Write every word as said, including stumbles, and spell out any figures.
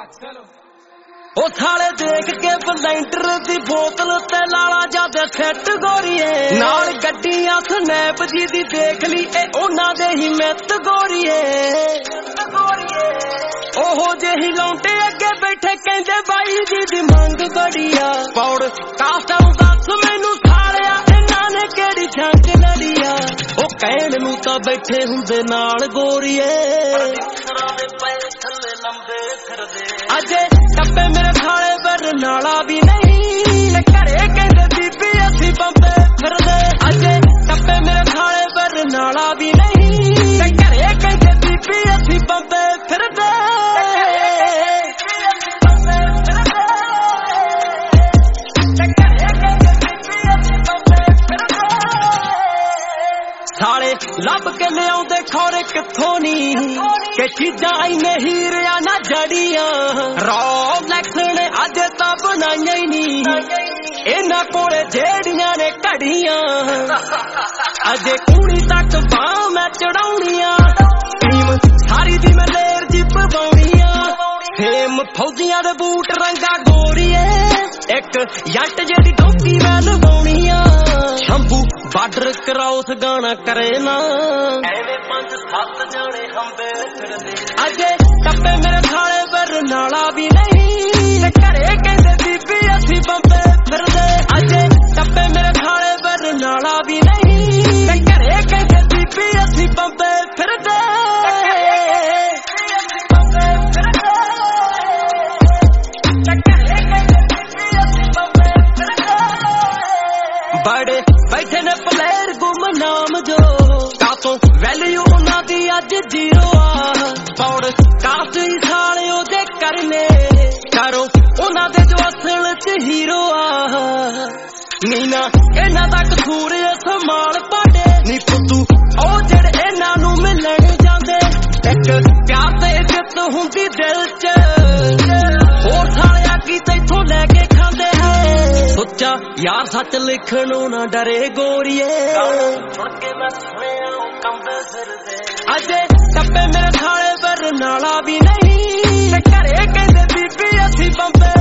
ओ साले देख के बलेंटर दी बोतल ते लाला जादे सेट गोरीए नाल गड्डियां स्नैप जी दी देख ली ए ओना दे ही मित गोरीए ओहो जेही लौंटे अगे बैठे कहंदे बाई जी दी मंग बड़िया पौड़ कासा दस मैनू सालिया इन्हां ने केड़ी जंग लड़िया ओ कहण नूं तां बैठे हुंदे नाल गोरीए अजे टप्पे मेरे खाले बरनाला भी नहीं घरे कहंदे बीबी असी बंबे फिरदे अजे टप्पे मेरे खाले बरनाला भी नहीं घरे कहंदे बीबी असी बंबे फिरदे साले लब के लियाउंदे खोरे कित्थों नी के चीजां इने हीरिया ना जड़ियां रोलेक्स ने अज तां बनाईयां ही नी इन्हां कोले जेड़ियां ने घड़ियां अजे कूड़ी तक बाह मैं चढ़ाउणियां क्रीम सारी दी मैं लेर जी पवाउणियां फेम फौजियां दे बूट रंगा गोरीए एक जट जेड़ी धोती मैं लवाउणियां शंभू बार्डर क्रॉस गाना करे ना एवे पंज सत्त जाने हंबे फिरदे अजे टप्पे मेरे खाले बरनाला भी नहीं घरे कहंदे बीबी असी बंबे फिरदे अजे टप्पे मेरे खाले बरनाला भी नहीं घरे कहंदे बीबी असी बंबे फिरदे बड़े बैठे ने प्लेयर गुमनाम जो कातों वैल्यू उन्हां दी अज जीरो आ पौड़ कास्ट ही साले ओदे करने करो उन्हां दे जो असल च हीरो आ नीना इन्हां दा कसूर संभाल पाडे नी पुत्तू ओ जेड़े इन्हां नूं मिलण जांदे एक प्यार ते इज्जत हुंदी दिल च होर सालिया की तैथों लैके खांदे है सोचा यार सच लिखनों ना डरे गोरीए अजे टप्पे मेरे खाले बरनाला भी नहीं घरे कहंदे बीबी असी बंबे